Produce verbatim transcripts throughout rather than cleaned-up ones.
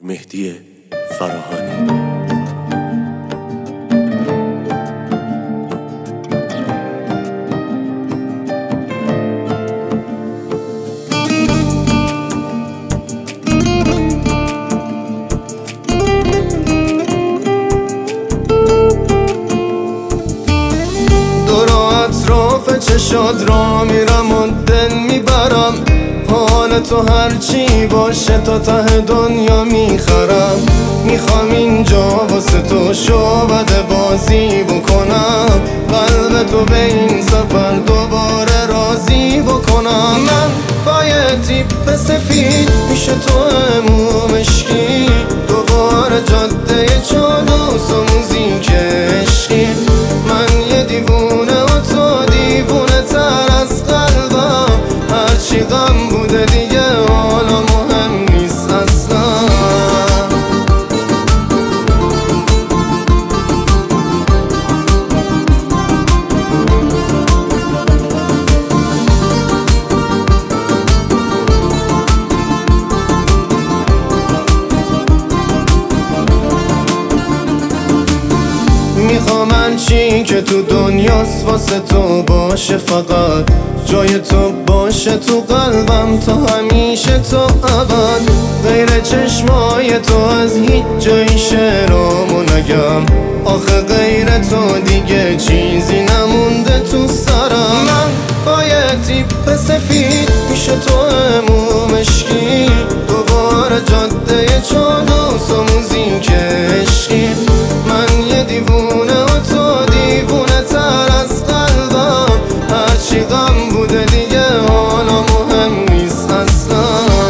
مهدی فراهانی. چشات را میرم و دل میبرم، حال تو هرچی باشه تا ته دنیا میخرم. میخوام اینجا واسه تو شعبده بازی بکنم، قلب تو به این سفر دوباره راضی بکنم. من با یه تیپ سفید پیش تو امو مشکی، دوباره جاده چادوس و موزیک عشقی. من یه دیوونه و تو دیوونه تر از قلبم، هرچی غم بوده دیگه حالا مهم نیست اصلا. میخوام هرچی که تو دنیاست واسه تو باشه، فقط جای تو باشه تو قلبم تا همیشه تا ابد. غیر چشمای تو از هیچ جای شعرامو نگم، آخه غیر تو دیگه چیزی نمونده تو سرم. من با یه تیپ سفید پیش تو امو مشکی، دوباره جاده چادوس و موزیک عشقی. من یه دیوونه و تو دیوونه تر از قلبم، هرچی غم بوده دیگه حالا مهم نیست اصلا.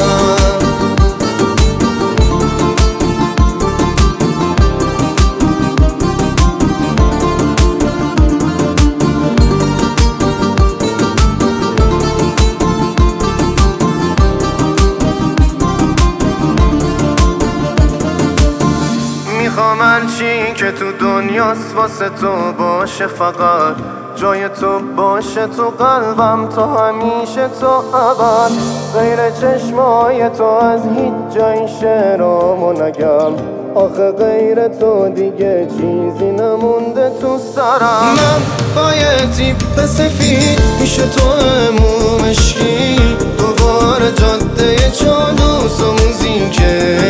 میخوام هرچی که تو دنیاست واسه تو باشه، فقط جای تو باشه تو قلبم تا همیشه تا ابد. غیر چشمای تو از هیچ جای شعرامو نگم، آخه غیر تو دیگه چیزی نمونده تو سرم. من با یه تیپ سفید پیش تو امو مشکی، دوباره جاده چادوس و موزیک